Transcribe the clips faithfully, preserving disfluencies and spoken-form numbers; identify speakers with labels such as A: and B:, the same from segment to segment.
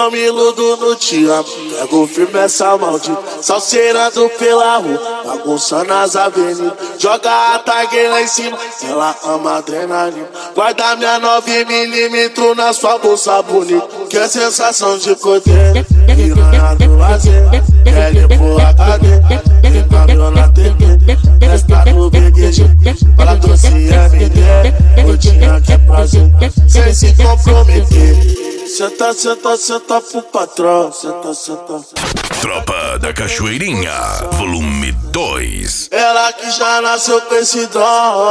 A: não me iludo no te amo. Pego firme essa maldita, salseirando pela rua, bagunçando as avenidas. Joga a tag lá em cima, ela ama adrenalina. Guarda minha nove milímetros na sua bolsa bonita. Que é sensação de poder, piranha do lazer. L pro H D, câmbio na T V. Testa no B G G, fala doce M D. Rotinha que é prazer, sem se comprometer. Senta, senta, senta pro patrão. Senta, senta.
B: Tropa da Cachoeirinha, volume dois.
A: Ela que já nasceu com esse dom,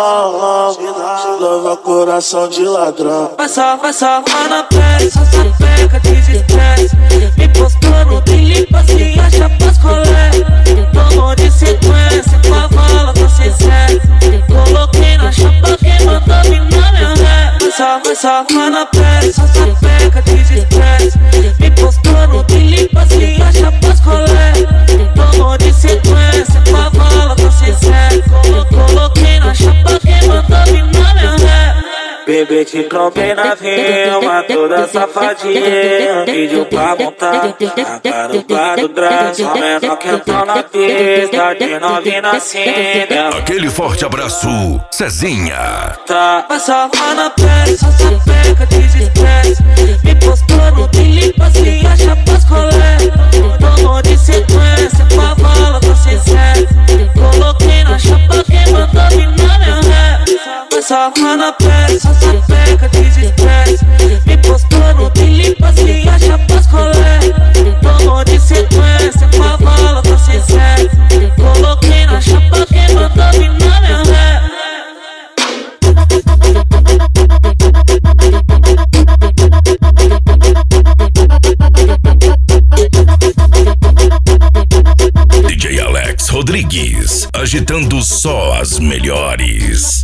A: lava coração de ladrão.
C: Vai só, vai só, vai na pele, só só pega de estresse. Me postou no clipe assim, acha pras colé. Tomou de sequência, com a vala tô sem sexo. Coloquei na chapa quem mandou vir na minha ré. Vai só, vai só, vai na pele, só só pega de estresse. Me postou no clipe assim, acha pras colé. Tomou de sequência, com a vala tô sem sexo. Coloquei na chapa quem mandou vir na minha ré. Bebê, te trombei na rima, toda safadinha. Pediu pra montar a garupa do drag. Só menor que entrou na pista, de novinha na cima.
B: Aquele forte abraço, Cezinha.
C: Tá, vai só vai na pele, só só pega de estresse. Me postou no clipe assim, acha pras colé. Tomou de sequência, com a vala tô sem sexo. Coloquei na chapa quem mandou vir na minha ré. Vai só vai na pele, só só pega de estresse. Me postou no clipe assim, acha pras colé. Tomou de sequência, com a vala tô sem sexo. Coloquei na chapa quem mandou vir na minha ré.
B: D J Alex Rodrigues, agitando só as melhores.